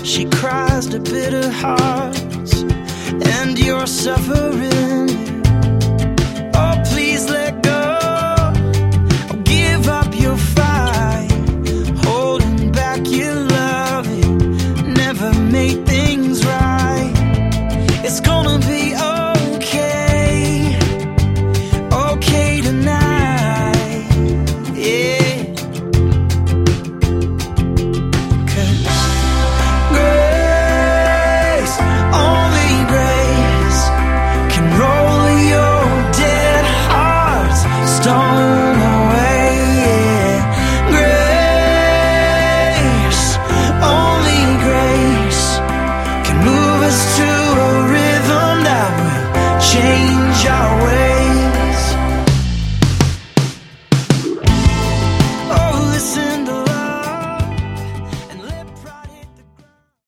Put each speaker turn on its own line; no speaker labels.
She cries to bitter hearts, and you're suffering. Oh, please let go. Give up your fight, holding back your love. Never make